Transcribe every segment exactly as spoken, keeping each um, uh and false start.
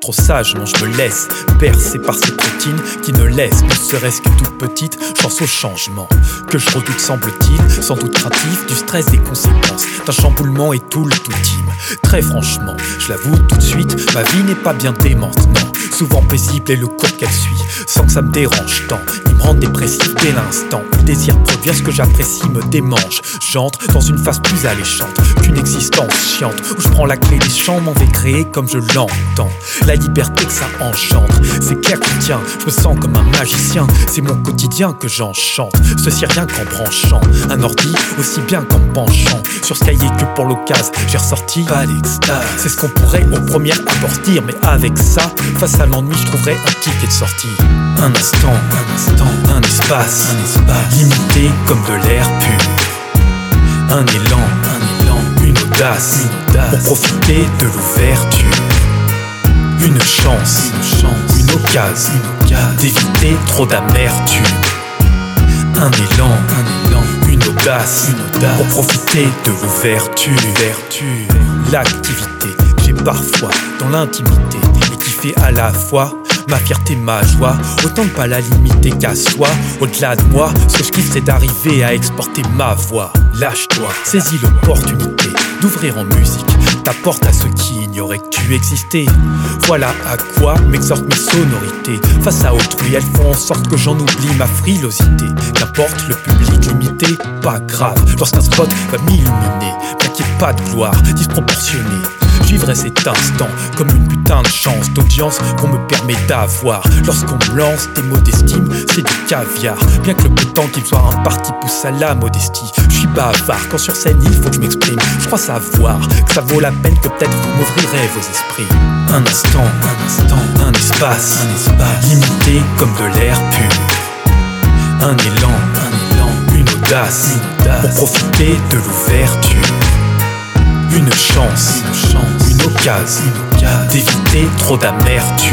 trop sage, non je me laisse bercer par cette routine qui ne laisse, ne serait-ce que toute petite chance au changement que je redoute, semble-t-il, sans doute craintif du stress des conséquences d'un chamboulement et tout le tout team. Très franchement, je l'avoue tout de suite, ma vie n'est pas bien démente, non. Souvent paisible et le cours qu'elle suit, sans que ça me dérange tant, il me rend dépressif dès l'instant. Le désir de produire ce que j'apprécie me démange. J'entre dans une phase plus alléchante qu'une existence chiante, où je prends la clé des champs, m'en vais créer comme je l'entends. La liberté que ça engendre, c'est clair que tiens, je me sens comme un magicien. C'est mon quotidien que j'enchante, ceci rien qu'en branchant un ordi aussi bien qu'en penchant sur ce cahier que pour l'occasion j'ai ressorti pas l'extase. C'est ce qu'on pourrait au premier abord dire, mais avec ça, face à l'ennui, je trouverais un ticket de sortie. Un instant, un instant, un espace, un espace limité comme de l'air pur. Un élan, un élan, une audace, une audace pour profiter de l'ouverture. Une chance, une chance, une occasion, une occasion d'éviter trop d'amertume. Un élan, un élan, une audace, une audace pour profiter de l'ouverture. L'activité que j'ai parfois dans l'intimité et qui fait à la fois ma fierté, ma joie, autant ne pas la limiter qu'à soi. Au-delà de moi, ce que je kiffe c'est d'arriver à exporter ma voix. Lâche-toi, saisis l'opportunité d'ouvrir en musique ta porte à ceux qui ignoraient que tu existais. Voilà à quoi m'exhortent mes sonorités. Face à autrui, elles font en sorte que j'en oublie ma frilosité. Qu'importe le public limité, pas grave. Lorsqu'un spot va m'illuminer, bien qu'il n'y ait pas de gloire disproportionnée, je vivrai cet instant comme une putain de chance d'audience qu'on me permet d'avoir. Lorsqu'on me lance des mots d'estime, c'est du caviar. Bien que le peu de temps qu'il me soit imparti pousse à la modestie, je suis bavard quand sur scène il faut que je m'exprime. Je crois savoir que ça vaut la peine, que peut-être vous m'ouvrirez vos esprits. Un instant, un instant, un espace, un espace limité comme de l'air pur. Un élan, un élan, une audace, une audace pour profiter de l'ouverture. Une chance, une chance, une occasion, une occasion d'éviter trop d'amertume.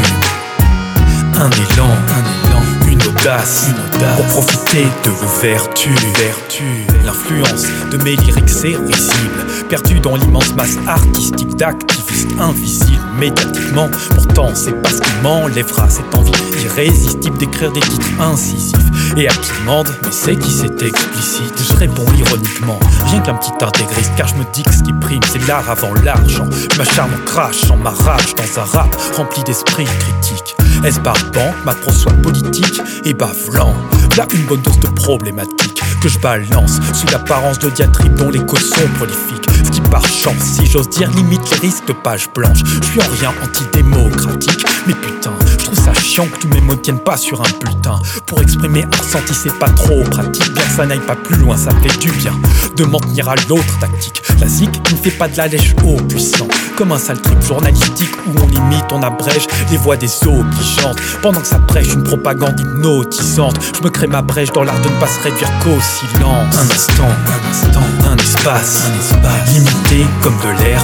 Un élan, un élan, une audace, une audace pour profiter de l'ouverture. L'influence de mes lyrics est risible, perdu dans l'immense masse artistique d'activistes invisibles médiatiquement. Pourtant c'est pas ce qui m'enlèvera cette envie irrésistible d'écrire des titres incisifs. Et à qui demande, mais c'est qui c'est explicite, je réponds ironiquement, rien qu'un petit intégriste, car je me dis que ce qui prime c'est l'art avant l'argent. Je m'acharne en crachant ma rage dans un rap rempli d'esprit critique. Est-ce barbant, macro soit politique et bavlant? Là une bonne dose de problématique que je balance sous l'apparence de diatribes dont les causes sont prolifiques. Ce qui par chance, si j'ose dire, limite les risques de page blanche. Je suis en rien antidémocratique, mais putain, je trouve ça chiant que tous mes mots ne tiennent pas sur un bulletin. Pour exprimer un ressenti c'est pas trop pratique, bien que ça n'aille pas plus loin, ça fait du bien de m'en tenir à l'autre tactique. La zik qui ne fait pas de la lèche aux puissants, comme un sale trip journalistique où on limite, on abrège les voix des obligeantes, pendant que ça prêche une propagande hypnotisante. Je me crée ma brèche dans l'art de ne pas se réduire qu'au silence. Un instant, un instant, un espace, un espace limité comme de l'air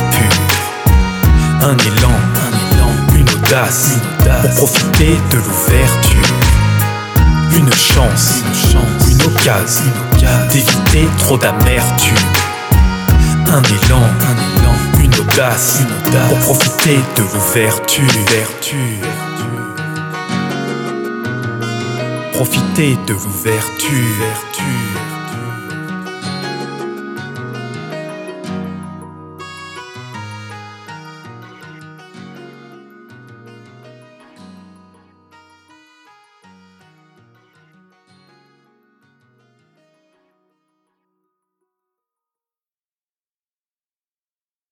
pur. Un élan, un élan, une audace, une audace pour profiter de l'ouverture. Une chance, une chance, une occasion, une occasion d'éviter trop d'amertume. Un élan, un élan, une audace, une audace pour profiter de l'ouverture. Profiter de l'ouverture.